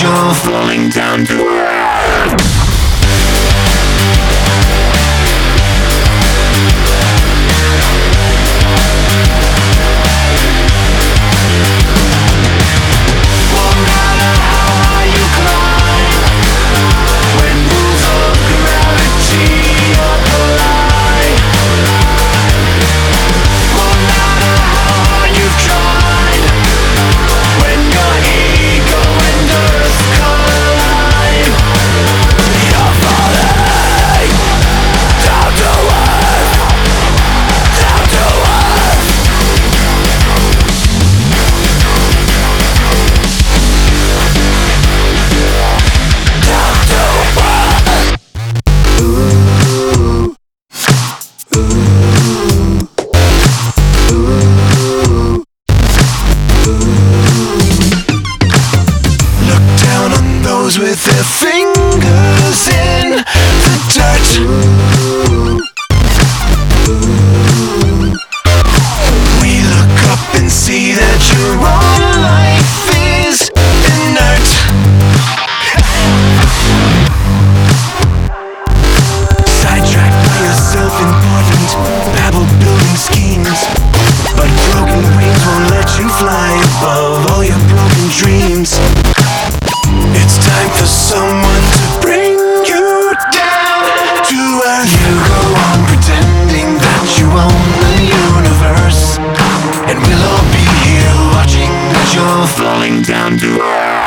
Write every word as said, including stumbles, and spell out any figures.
as you're falling down to earth. With their fingers in the dirt. We look up and see that your own life is inert. Sidetracked by your self-important babble building schemes, but broken wings won't let you fly above all your broken dreams. It's time for someone to bring you down to earth. You go on pretending that you own the universe, and we'll all be here watching as you're falling down to earth.